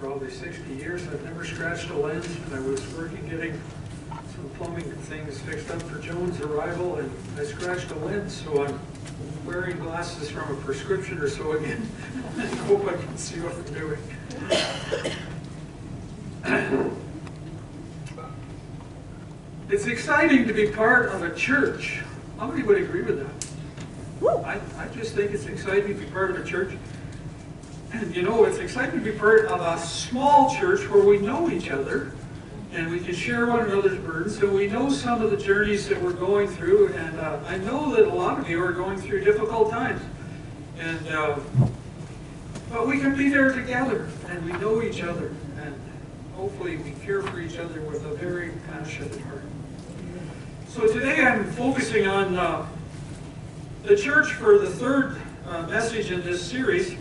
probably 60 years. I've never scratched a lens, and I was working getting some plumbing things fixed up for Joan's arrival, and I scratched a lens, so I'm wearing glasses from a prescription or so again. I hope I can see what I'm doing. It's exciting to be part of a church. How many would agree with that? I just think it's exciting to be part of a church. And you know, it's exciting to be part of a small church where we know each other and we can share one another's burdens, and we know some of the journeys that we're going through. And I know that a lot of you are going through difficult times. And but we can be there together, and we know each other, and hopefully we care for each other with a very passionate heart. So today I'm focusing on the church for the third message in this series.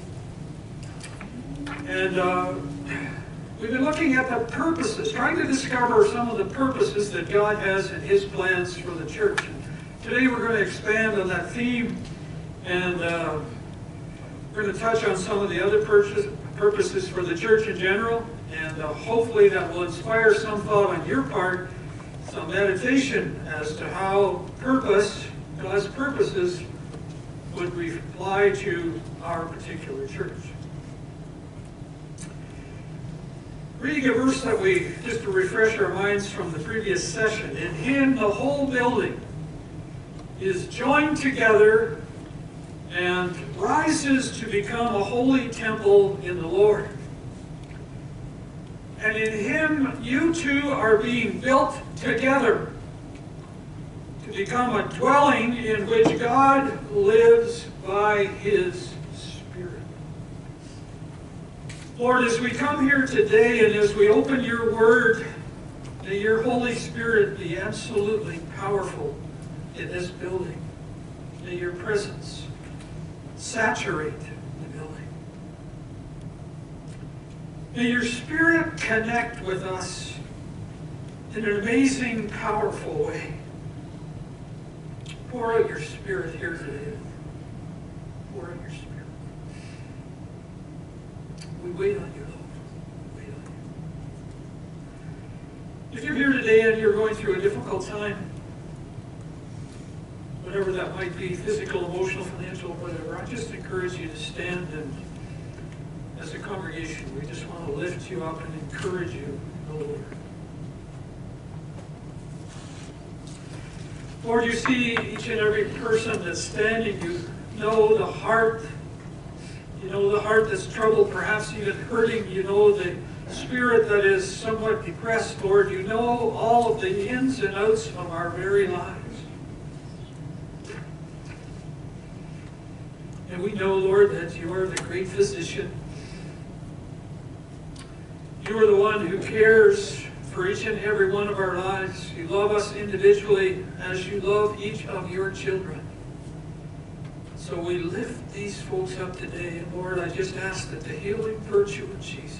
And we've been looking at the purposes, trying to discover some of the purposes that God has in His plans for the church. And today we're going to expand on that theme, and we're going to touch on some of the other purposes for the church in general, and hopefully that will inspire some thought on your part, some meditation as to how God's purposes would apply to our particular church. Reading a verse that just to refresh our minds from the previous session. In Him the whole building is joined together and rises to become a holy temple in the Lord. And in Him you two are being built together to become a dwelling in which God lives by His Spirit. Lord, as we come here today and as we open your word, may your Holy Spirit be absolutely powerful in this building. May your presence saturate the building. May your Spirit connect with us in an amazing, powerful way. Pour out your Spirit here today. Pour out your Spirit. We wait on you, Lord. We wait on you. If you're here today and you're going through a difficult time, whatever that might be, physical, emotional, financial, whatever, I just encourage you to stand, and as a congregation, we just want to lift you up and encourage you in the Lord. Lord, you see each and every person that's standing. You know the heart. You know the heart that's troubled, perhaps even hurting. You know the spirit that is somewhat depressed, Lord. You know all of the ins and outs of our very lives. And we know, Lord, that you are the great physician. You are the one who cares for each and every one of our lives. You love us individually as you love each of your children. So we lift these folks up today. And Lord, I just ask that the healing virtue of Jesus,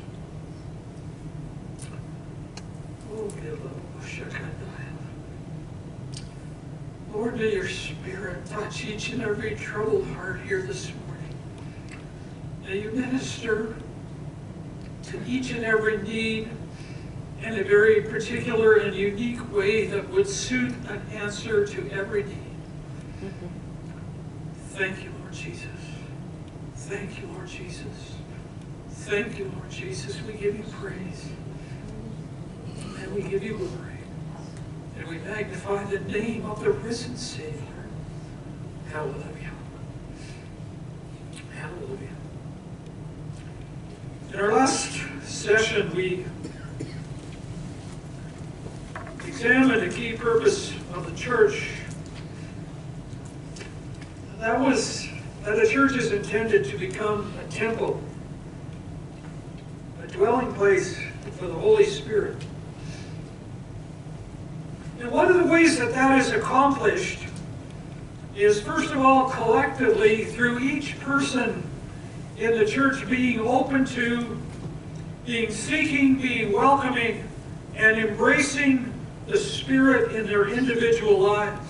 Lord, may your Spirit touch each and every troubled heart here this morning. May you minister to each and every need in a very particular and unique way that would suit an answer to every need. Thank you, Lord Jesus. Thank you, Lord Jesus. Thank you, Lord Jesus. We give you praise. And we give you glory. And we magnify the name of the risen Savior. Hallelujah. Hallelujah. In our last session, we examined a key purpose of the church. That was that a church is intended to become a temple, a dwelling place for the Holy Spirit. And one of the ways that that is accomplished is, first of all, collectively, through each person in the church being open to, being seeking, being welcoming, and embracing the Spirit in their individual lives.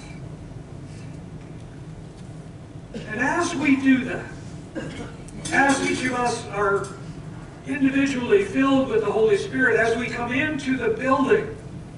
And as we do that, as each of us are individually filled with the Holy Spirit, as we come into the building,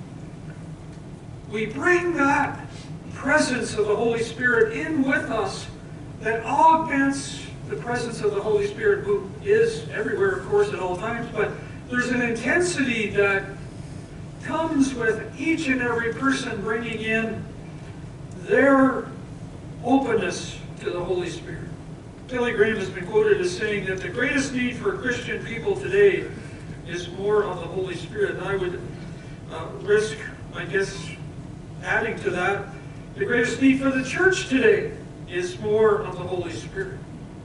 we bring that presence of the Holy Spirit in with us that augments the presence of the Holy Spirit, who is everywhere, of course, at all times, but there's an intensity that comes with each and every person bringing in their openness to the Holy Spirit. Billy Graham has been quoted as saying that the greatest need for Christian people today is more of the Holy Spirit. And I would risk, I guess, adding to that, the greatest need for the church today is more of the Holy Spirit.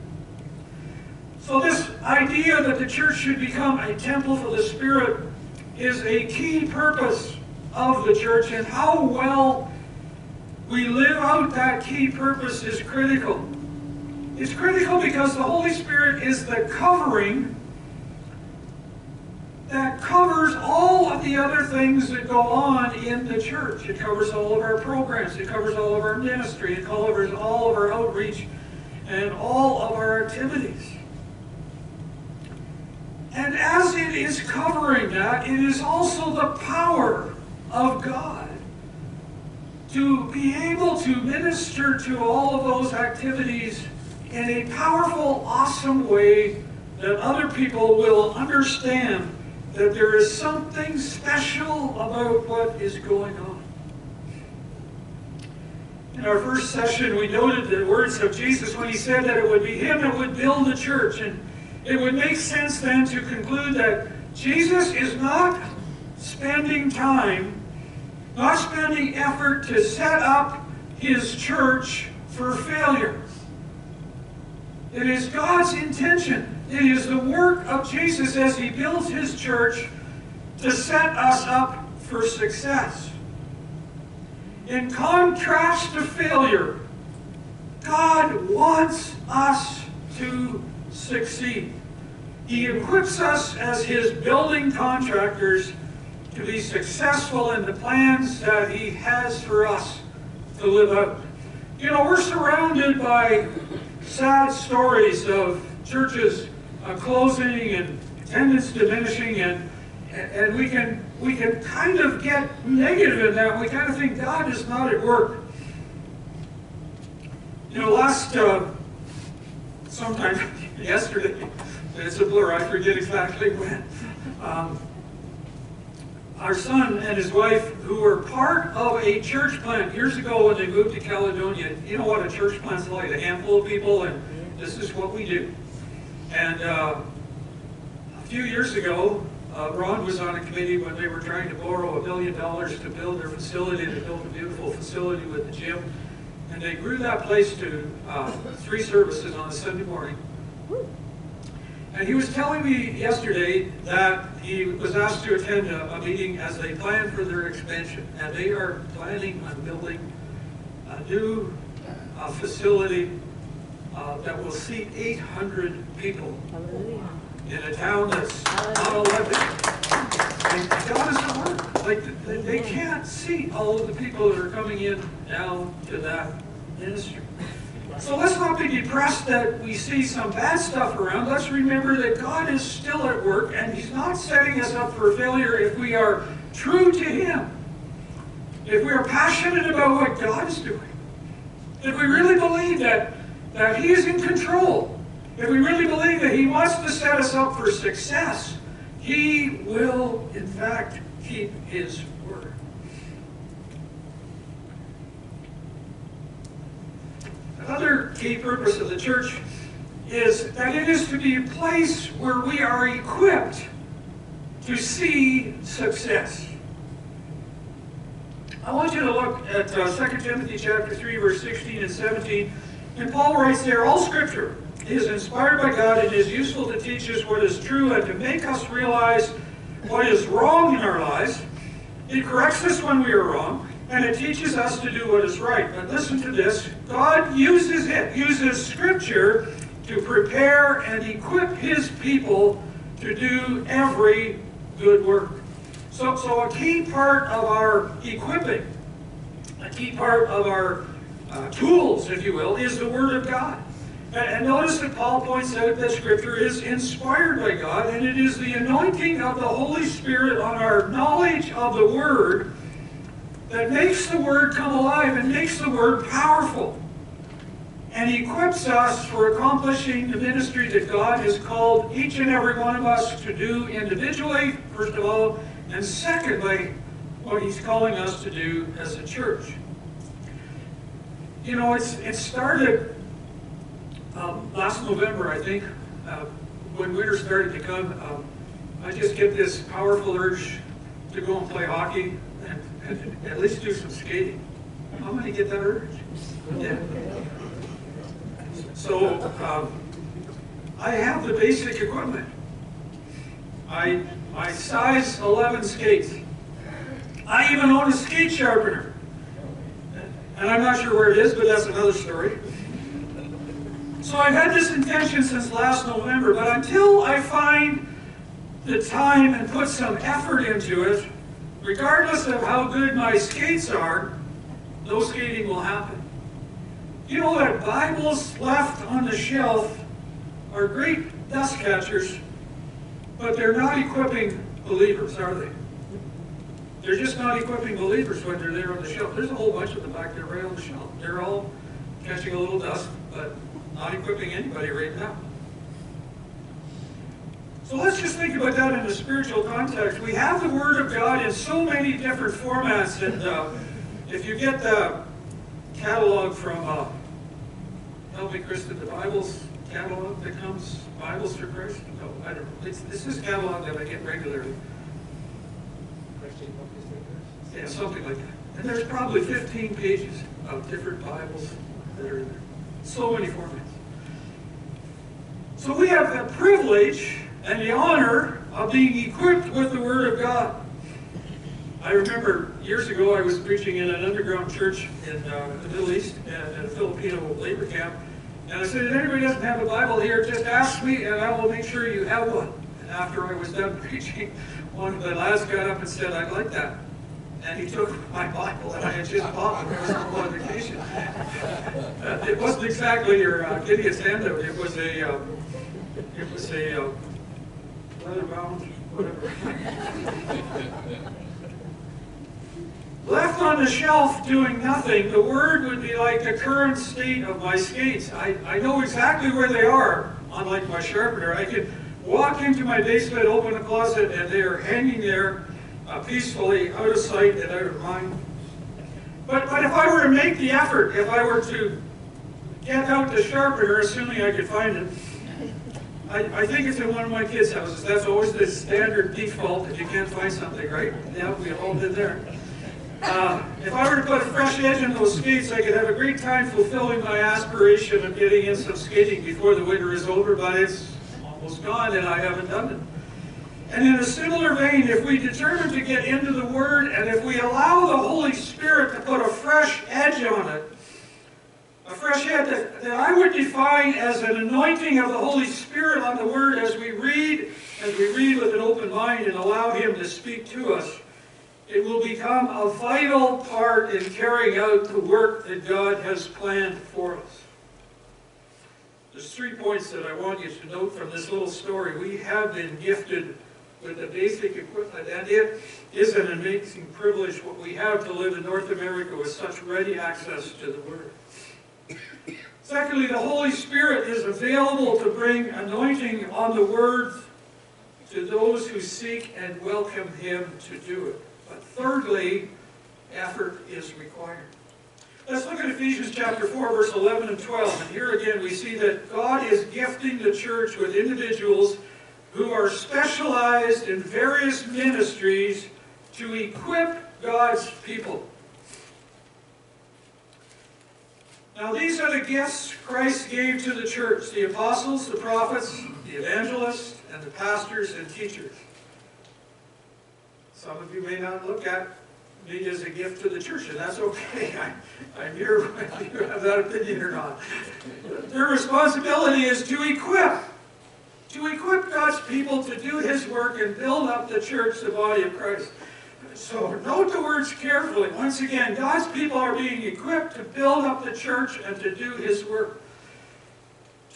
So this idea that the church should become a temple for the Spirit is a key purpose of the church, and how well we live out that key purpose is critical. It's critical because the Holy Spirit is the covering that covers all of the other things that go on in the church. It covers all of our programs. It covers all of our ministry. It covers all of our outreach and all of our activities. And as it is covering that, it is also the power of God to be able to minister to all of those activities in a powerful, awesome way that other people will understand that there is something special about what is going on. In our first session, we noted the words of Jesus when he said that it would be him that would build the church. And it would make sense then to conclude that Jesus is not spending time, not spending effort to set up his church for failure. It is God's intention. It is the work of Jesus as he builds his church to set us up for success. In contrast to failure, God wants us to succeed. He equips us as his building contractors to be successful in the plans that he has for us to live out. You know, we're surrounded by sad stories of churches closing and attendance diminishing, and we can kind of get negative in that. We kind of think God is not at work. You know, sometime yesterday, it's a blur, I forget exactly when, our son and his wife, who were part of a church plant years ago when they moved to Caledonia. You know what a church plant's like, a handful of people, and this is what we do. And a few years ago, Ron was on a committee when they were trying to borrow $1 million to build their facility. They built a beautiful facility with the gym. And they grew that place to 3 services on a Sunday morning. And he was telling me yesterday that he was asked to attend a meeting as they plan for their expansion. And they are planning on building a new facility that will seat 800 people in a town that's not 11. And God is at work. Like, they can't seat all of the people that are coming in now to that ministry. So let's not be depressed that we see some bad stuff around. Let's remember that God is still at work, and he's not setting us up for failure if we are true to him. If we are passionate about what God is doing. If we really believe that he is in control. If we really believe that he wants to set us up for success, he will, in fact, keep his word. Another key purpose of the church is that it is to be a place where we are equipped to see success. I want you to look at 2 Timothy chapter 3, verse 16 and 17. And Paul writes there, all Scripture is inspired by God and is useful to teach us what is true and to make us realize what is wrong in our lives. It corrects us when we are wrong, and it teaches us to do what is right. But listen to this. God uses Scripture to prepare and equip his people to do every good work. So a key part of our equipping, a key part of our tools, if you will, is the Word of God. And notice that Paul points out that Scripture is inspired by God, and it is the anointing of the Holy Spirit on our knowledge of the Word that makes the Word come alive and makes the Word powerful, and equips us for accomplishing the ministry that God has called each and every one of us to do individually, first of all, and secondly, what He's calling us to do as a church. You know, it started last November, I think, when winter started to come. I just get this powerful urge to go and play hockey and at least do some skating. How many get that urge? Yeah. So I have the basic equipment. I size 11 skates. I even own a skate sharpener. And I'm not sure where it is, but that's another story. So I've had this intention since last November, but until I find the time and put some effort into it, regardless of how good my skates are, no skating will happen. You know that Bibles left on the shelf are great dust catchers, but they're not equipping believers, are they? They're just not equipping believers when they're there on the shelf. There's a whole bunch of them back there right on the shelf. They're all catching a little dust, but not equipping anybody right now. So let's just think about that in a spiritual context. We have the Word of God in so many different formats, and if you get the catalog from, help me, Kristen, the Bible's catalog that comes, Bibles for Christ? No, I don't know. This is a catalog that I get regularly. Yeah, something like that. And there's probably 15 pages of different Bibles that are in there. So many formats. So we have the privilege and the honor of being equipped with the Word of God. I remember years ago I was preaching in an underground church in the Middle East at a Filipino labor camp. And I said, if anybody doesn't have a Bible here, just ask me and I will make sure you have one. And after I was done preaching, one of the lads got up and said, I'd like that. And he took my Bible that I had just bought when I was on vacation. It wasn't exactly your Gideon's handout. It was a leather-bound, whatever. Left on the shelf doing nothing, the Word would be like the current state of my skates. I know exactly where they are, unlike my sharpener. I can walk into my basement, open a closet, and they are hanging there peacefully, out of sight and out of mind. But if I were to make the effort, if I were to get out the sharpener, assuming I could find it, I think it's in one of my kids' houses. That's always the standard default if you can't find something, right? Yeah, we all did there. If I were to put a fresh edge in those skates, I could have a great time fulfilling my aspiration of getting in some skating before the winter is over, but it's almost gone and I haven't done it. And in a similar vein, if we determine to get into the Word and if we allow the Holy Spirit to put a fresh edge on it, a fresh edge that I would define as an anointing of the Holy Spirit on the Word as we read with an open mind and allow Him to speak to us, it will become a vital part in carrying out the work that God has planned for us. There's 3 points that I want you to note from this little story. We have been gifted with the basic equipment, and it is an amazing privilege what we have to live in North America with such ready access to the Word. Secondly, the Holy Spirit is available to bring anointing on the Word to those who seek and welcome Him to do it. But thirdly, effort is required. Let's look at Ephesians chapter 4, verse 11 and 12. And here again we see that God is gifting the church with individuals who are specialized in various ministries to equip God's people. Now these are the gifts Christ gave to the church: the apostles, the prophets, the evangelists, and the pastors and teachers. Some of you may not look at me as a gift to the church, and that's okay. I'm here whether you have that opinion or not. Their responsibility is to equip God's people to do His work and build up the church, the body of Christ. So note the words carefully. Once again, God's people are being equipped to build up the church and to do His work.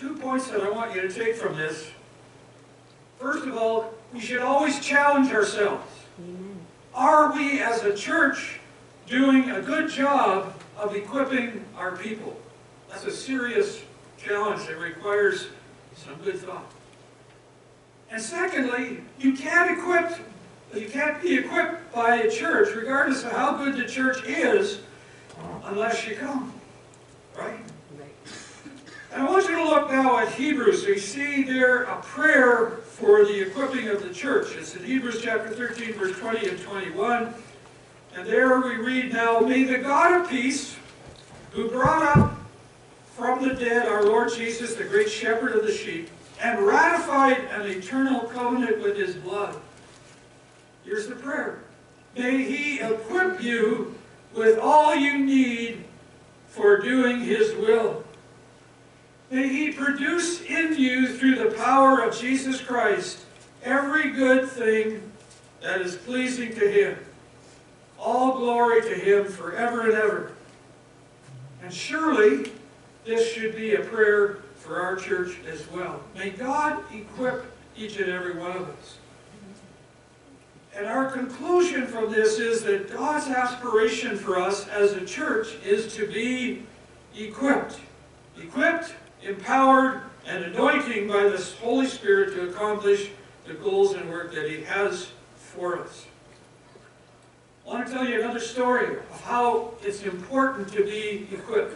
2 points that I want you to take from this. First of all, we should always challenge ourselves. Amen. Are we as a church doing a good job of equipping our people? That's a serious challenge that requires some good thought. And secondly, you can't be equipped by a church, regardless of how good the church is, unless you come. Right? And I want you to look now at Hebrews. So you see there a prayer for the equipping of the church. It's in Hebrews chapter 13, verse 20 and 21. And there we read now, "May the God of peace, who brought up from the dead our Lord Jesus, the great shepherd of the sheep, and ratified an eternal covenant with his blood." Here's the prayer. "May he equip you with all you need for doing his will. May he produce in you, through the power of Jesus Christ, every good thing that is pleasing to him. All glory to him forever and ever." And surely this should be a prayer for our church as well. May God equip each and every one of us. And our conclusion from this is that God's aspiration for us as a church is to be equipped. Equipped, empowered, and anointing by the Holy Spirit to accomplish the goals and work that he has for us. I want to tell you another story of how it's important to be equipped.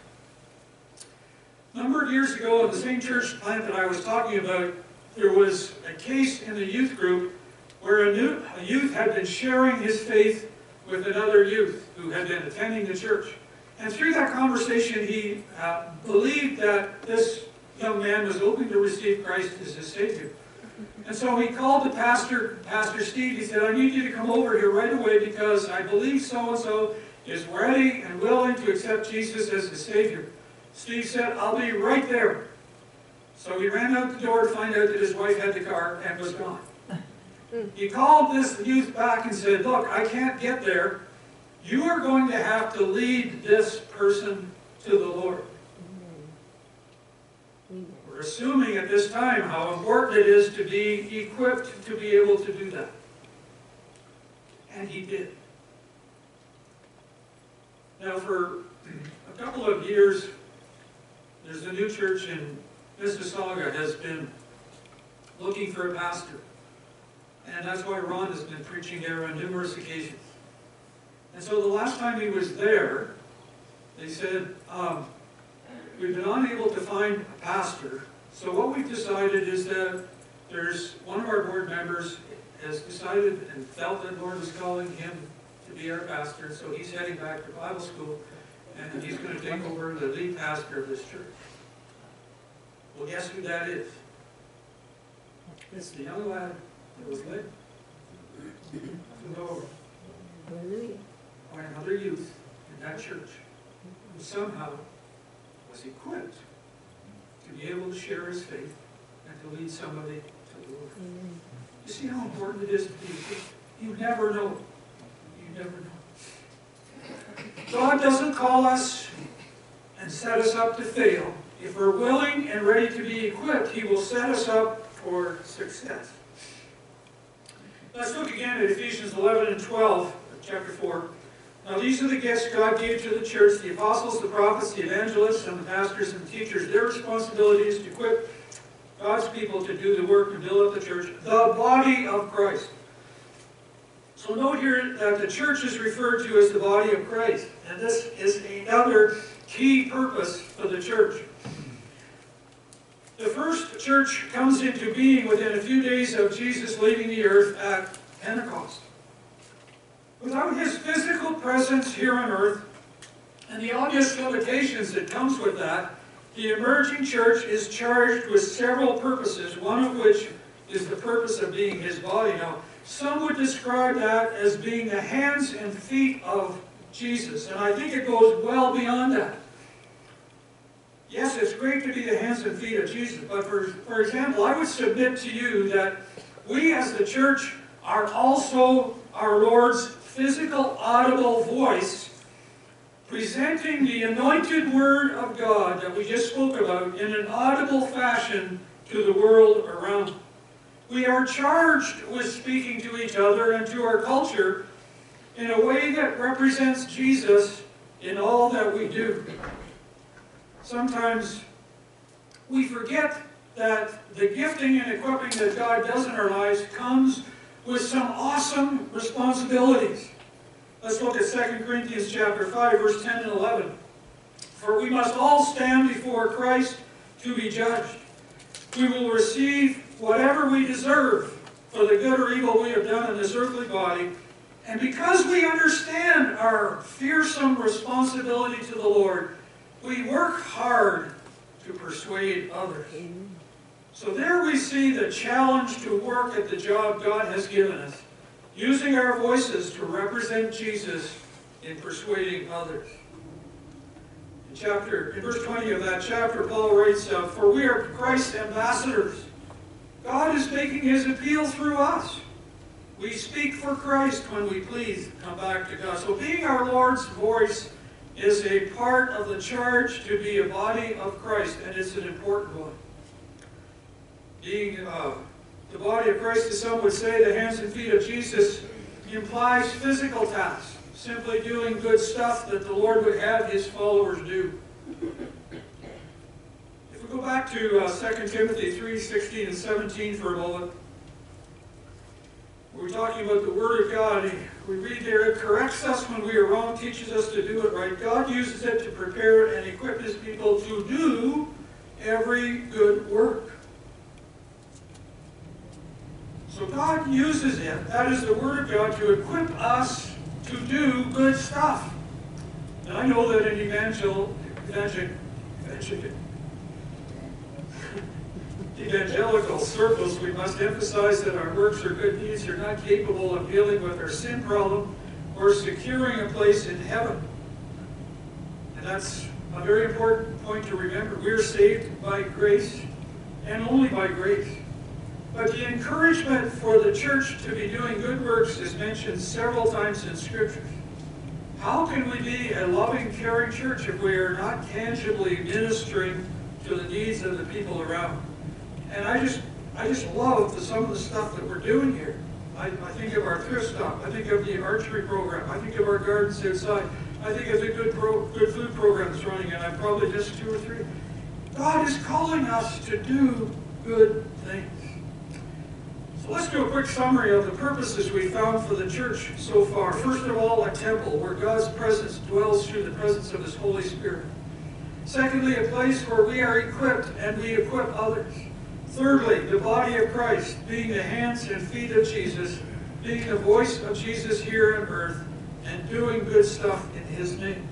A number of years ago, in the same church plant that I was talking about, there was a case in the youth group where a youth had been sharing his faith with another youth who had been attending the church. And through that conversation, he believed that this young man was hoping to receive Christ as his Savior. And so he called the pastor, Pastor Steve. He said, "I need you to come over here right away because I believe so-and-so is ready and willing to accept Jesus as his Savior." Steve said, "I'll be right there." So he ran out the door to find out that his wife had the car and was gone. He called this youth back and said, "Look, I can't get there. You are going to have to lead this person to the Lord." We're assuming at this time how important it is to be equipped to be able to do that. And he did. Now for a couple of years, there's a new church in Mississauga has been looking for a pastor. And that's why Ron has been preaching there on numerous occasions. And so the last time he was there, they said, "We've been unable to find a pastor. So what we've decided is that there's one of our board members has decided and felt that the Lord was calling him to be our pastor. And so he's heading back to Bible school, and he's going to take over the lead pastor of this church." Well, guess who that is? It's the young lad that was led to the Lord by another youth in that church who somehow was equipped to be able to share his faith and to lead somebody to the Lord. You see how important it is to be equipped? You never know. You never know. God doesn't call us and set us up to fail. If we're willing and ready to be equipped, he will set us up for success. Let's look again at Ephesians 11 and 12, chapter 4. "Now these are the gifts God gave to the church, the apostles, the prophets, the evangelists, and the pastors and the teachers. Their responsibility is to equip God's people to do the work and build up the church, the body of Christ." So note here that the church is referred to as the body of Christ. And this is another key purpose for the church. The first church comes into being within a few days of Jesus leaving the earth at Pentecost. Without his physical presence here on earth and the obvious limitations that comes with that, the emerging church is charged with several purposes, one of which is the purpose of being his body. Now, some would describe that as being the hands and feet of Jesus, and I think it goes well beyond that. Yes, it's great to be the hands and feet of Jesus, but for example, I would submit to you that we as the church are also our Lord's physical, audible voice presenting the anointed Word of God that we just spoke about in an audible fashion to the world around. We are charged with speaking to each other and to our culture in a way that represents Jesus in all that we do. Sometimes we forget that the gifting and equipping that God does in our lives comes with some awesome responsibilities. Let's look at 2 Corinthians chapter 5, verse 10 and 11. For we must all stand before Christ to be judged. We will receive whatever we deserve for the good or evil we have done in this earthly body. And because we understand our fearsome responsibility to the Lord, we work hard to persuade others. So there we see the challenge to work at the job God has given us, using our voices to represent Jesus in persuading others. In verse 20 of that chapter, Paul writes, for we are Christ's ambassadors. God is making his appeal through us. We speak for Christ when we please come back to God. So being our Lord's voice is a part of the charge to be a body of Christ, and it's an important one. Being the body of Christ, as some would say, the hands and feet of Jesus, implies physical tasks, simply doing good stuff that the Lord would have his followers do. If we go back to 2 Timothy 3:16 and 17 for a moment, we're talking about the Word of God. We read there, it corrects us when we are wrong, teaches us to do it right. God uses it to prepare and equip his people to do every good work. So God uses it, that is the Word of God, to equip us to do good stuff. And I know that in evangelical circles, we must emphasize that our works or good deeds are not capable of dealing with our sin problem or securing a place in heaven. And that's a very important point to remember. We are saved by grace and only by grace. But the encouragement for the church to be doing good works is mentioned several times in Scripture. How can we be a loving, caring church if we are not tangibly ministering to the needs of the people around? And I just love some of the stuff that we're doing here. I think of our thrift stop. I think of the archery program. I think of our gardens outside. I think of the good food program that's running, and I've probably missed 2 or 3. God is calling us to do good things. So let's do a quick summary of the purposes we found for the church so far. First of all, a temple where God's presence dwells through the presence of his Holy Spirit. Secondly, a place where we are equipped and we equip others. Thirdly, the body of Christ, being the hands and feet of Jesus, being the voice of Jesus here on earth, and doing good stuff in his name.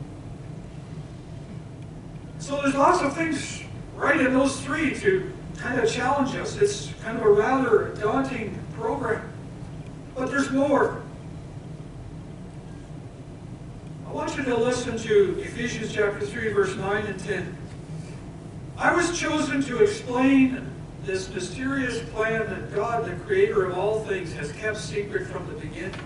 So there's lots of things right in those 3 to kind of challenge us. It's kind of a rather daunting program. But there's more. I want you to listen to Ephesians chapter 3, verse 9 and 10. I was chosen to explain this mysterious plan that God, the creator of all things, has kept secret from the beginning.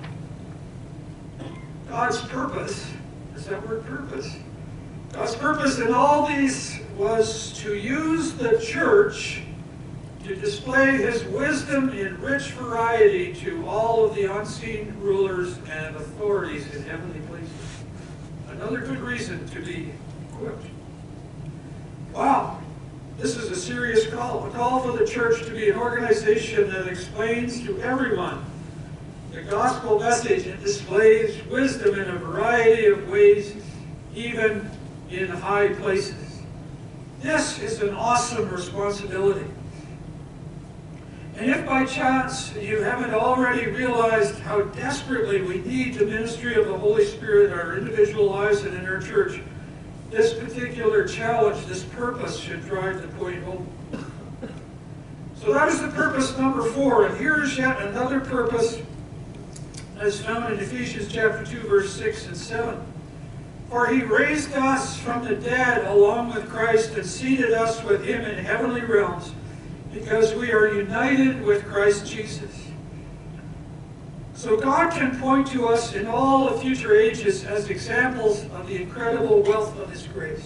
God's purpose, is that word purpose? God's purpose in all these was to use the church to display his wisdom in rich variety to all of the unseen rulers and authorities in heavenly places. Another good reason to be equipped. Wow, this is a serious call. A call for the church to be an organization that explains to everyone the gospel message and displays wisdom in a variety of ways, even in high places. This is an awesome responsibility. And if by chance you haven't already realized how desperately we need the ministry of the Holy Spirit in our individual lives and in our church, this particular challenge, this purpose, should drive the point home. So that is the purpose number 4. And here is yet another purpose as found in Ephesians chapter 2, verse 6 and 7. For he raised us from the dead along with Christ and seated us with him in heavenly realms, because we are united with Christ Jesus. So God can point to us in all the future ages as examples of the incredible wealth of His grace.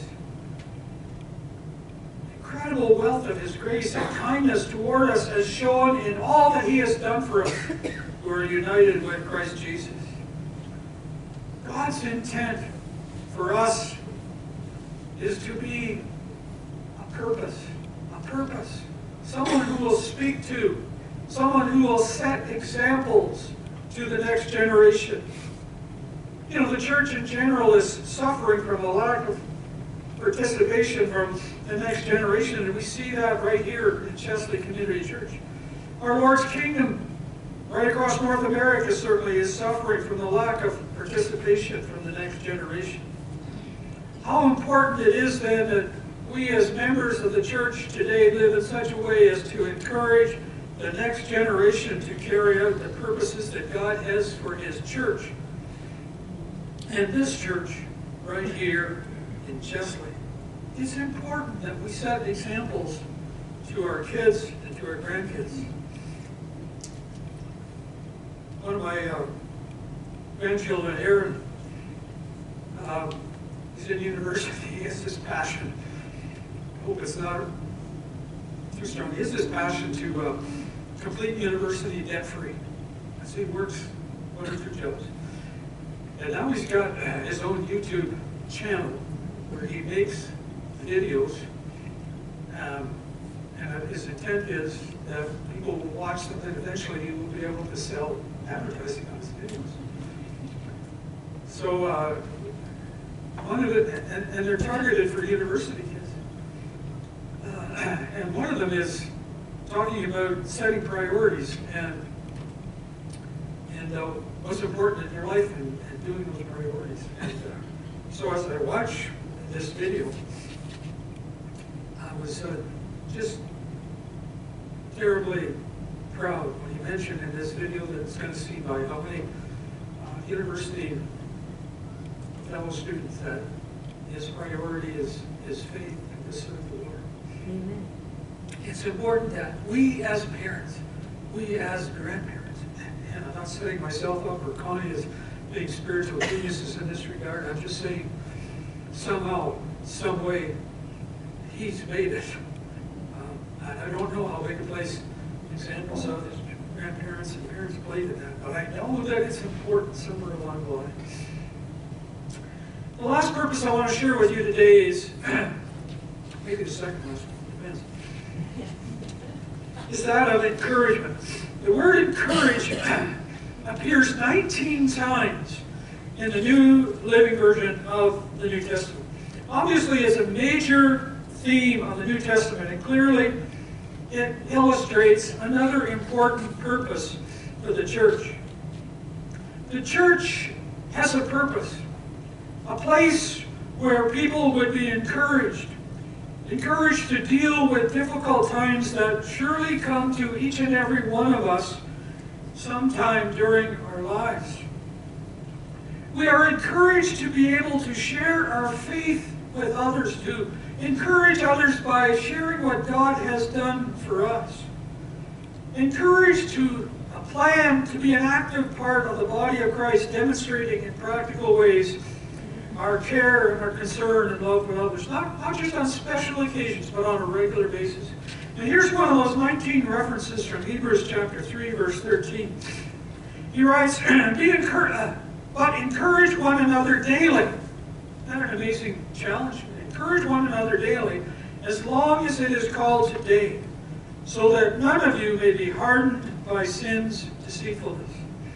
Incredible wealth of His grace and kindness toward us as shown in all that He has done for us who are united with Christ Jesus. God's intent for us is to be a purpose, someone who will speak to, someone who will set examples to the next generation. You know, the church in general is suffering from a lack of participation from the next generation, and we see that right here in Chesley Community Church. Our Lord's kingdom right across North America certainly is suffering from the lack of participation from the next generation. How important it is then that we as members of the church today live in such a way as to encourage the next generation to carry out the purposes that God has for His church. And this church right here in Chesley. It's important that we set examples to our kids and to our grandkids. One of my grandchildren, Aaron, he's in university. He has this passion. I hope it's not too strong. He has this passion to complete university debt-free. So he works 1 or 2 jobs. And now he's got his own YouTube channel where he makes videos. And his intent is that people will watch them and eventually he will be able to sell advertising on his videos. So one of it, and they're targeted for university kids. And one of them is talking about setting priorities and what's important in your life and doing those priorities. And so as I watch this video, I was just terribly proud when he mentioned in this video that it's going to see by how many university fellow students that his priority is faith and to serve the Lord. Amen. It's important that we as parents, we as grandparents, and I'm not setting myself up or Connie as being spiritual geniuses in this regard. I'm just saying somehow, some way, he's made it. I don't know how big a place examples of his grandparents and parents played in that, but I know that it's important somewhere along the line. The last purpose I want to share with you today is, maybe the second last one, depends, is that of encouragement. The word encourage appears 19 times in the New Living Version of the New Testament. Obviously, it's a major theme of the New Testament, and clearly it illustrates another important purpose for the church. The church has a purpose, a place where people would be encouraged to deal with difficult times that surely come to each and every one of us sometime during our lives. We are encouraged to be able to share our faith with others, to encourage others by sharing what God has done for us. Encouraged to a plan to be an active part of the body of Christ, demonstrating in practical ways our care and our concern and love with others, not just on special occasions, but on a regular basis. And here's one of those 19 references from Hebrews chapter 3, verse 13. He writes, but encourage one another daily. Isn't that an amazing challenge? Encourage one another daily, as long as it is called today, so that none of you may be hardened by sin's deceitfulness.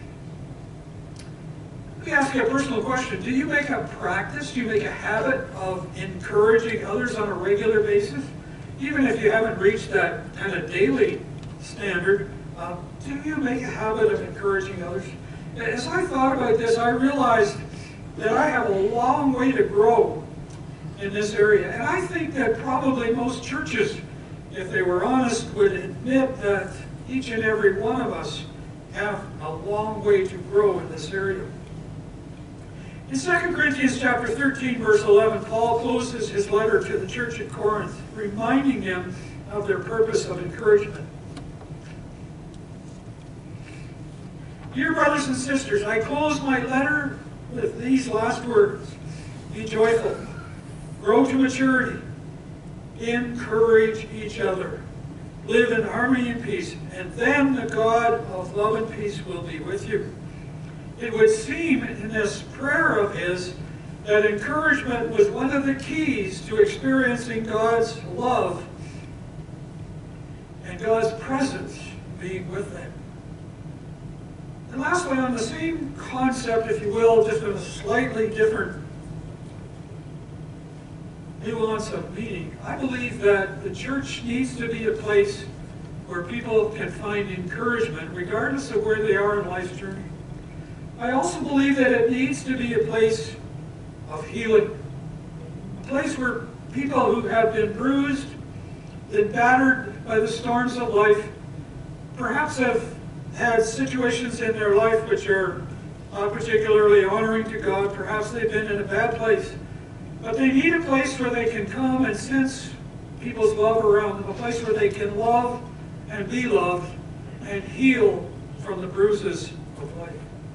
Let me ask you a personal question. Do you make a practice, do you make a habit of encouraging others on a regular basis? Even if you haven't reached that kind of daily standard, do you make a habit of encouraging others? As I thought about this, I realized that I have a long way to grow in this area. And I think that probably most churches, if they were honest, would admit that each and every one of us have a long way to grow in this area. In 2 Corinthians chapter 13, verse 11, Paul closes his letter to the church at Corinth, reminding them of their purpose of encouragement. Dear brothers and sisters, I close my letter with these last words. Be joyful, grow to maturity, encourage each other, live in harmony and peace, and then the God of love and peace will be with you. It would seem in this prayer of his that encouragement was one of the keys to experiencing God's love and God's presence being with them. And lastly, on the same concept, if you will, just in a slightly different nuance of meaning, I believe that the church needs to be a place where people can find encouragement regardless of where they are in life's journey. I also believe that it needs to be a place of healing, a place where people who have been bruised, been battered by the storms of life, perhaps have had situations in their life which are not particularly honoring to God, perhaps they've been in a bad place, but they need a place where they can come and sense people's love around them, a place where they can love and be loved and heal from the bruises of life.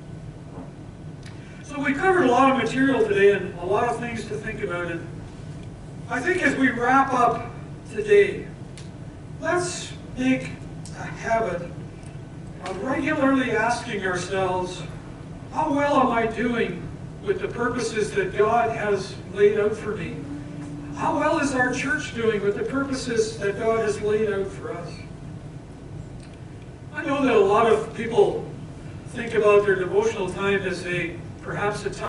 So we covered a lot of material today and a lot of things to think about. And I think as we wrap up today, let's make a habit of regularly asking ourselves, how well am I doing with the purposes that God has laid out for me? How well is our church doing with the purposes that God has laid out for us? I know that a lot of people think about their devotional time as perhaps a time